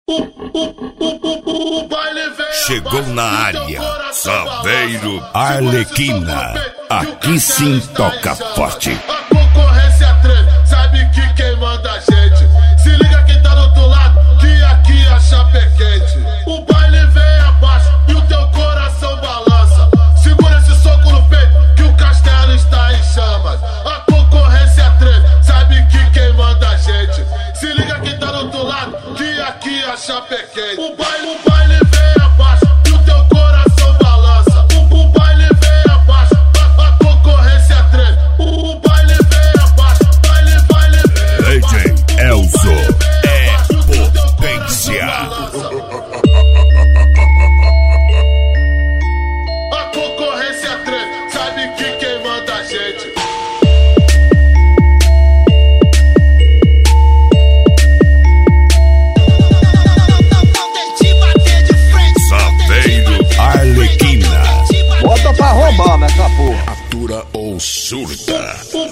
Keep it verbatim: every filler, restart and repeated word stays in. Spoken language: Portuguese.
Chegou na área, Saveiro Arlequina. Aqui sim toca forte. A concorrência treme, sabe que quem manda a gente. Se liga quem tá do outro lado, que aqui a chapa é quente. O baile vem abaixo e o teu coração balança. Segura esse soco no peito, que o castelo está em chamas. A concorrência treme, sabe que quem manda a gente. Se liga quem tá do outro lado, que aqui a chapa é quente. O baile, o baile vem abaixo e o teu coração balança. O, o baile vem abaixo, a, a concorrência treme. O, o baile vem abaixo, baile, baile vem D J Elzo é potência. A concorrência treme, sabe que quem manda a gente. Arlequina. Bota pra roubar, né, essa porra. Atura ou surta.